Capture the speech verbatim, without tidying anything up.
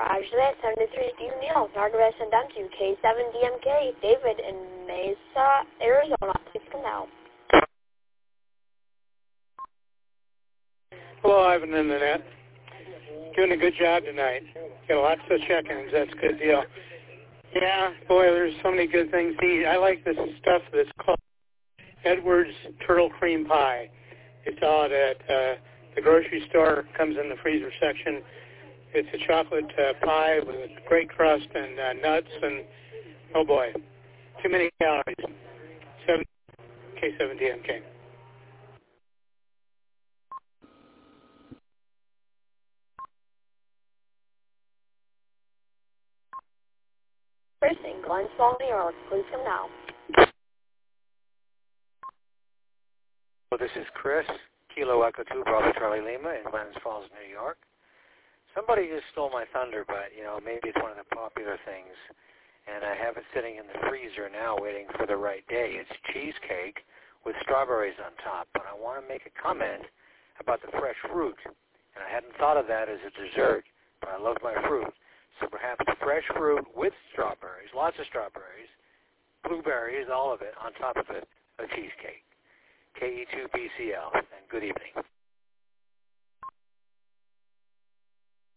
Roger that. seventy-three Steve Neal. Northwest and down to K seven D M K. David in Mesa, Arizona. Please come now. Hello, Ivan in the net. Doing a good job tonight. Got lots of check-ins. That's a good deal. Yeah, boy, there's so many good things to eat. I like this stuff that's called Edwards Turtle Cream Pie. You saw it at uh, the grocery store. Comes in the freezer section. It's a chocolate uh, pie with a great crust and uh, nuts and, oh boy, too many calories. Seven, K seven D M K. First in Glens Falls, New York. Please come now. Well, this is Chris, Kilo Echo two, Bravo Charlie Lima in Glens Falls, New York. Somebody just stole my thunder, but, you know, maybe it's one of the popular things. And I have it sitting in the freezer now waiting for the right day. It's cheesecake with strawberries on top. But I want to make a comment about the fresh fruit. And I hadn't thought of that as a dessert, but I love my fruit. So perhaps fresh fruit with strawberries, lots of strawberries, blueberries, all of it, on top of it, a cheesecake. K E two B C L, and good evening.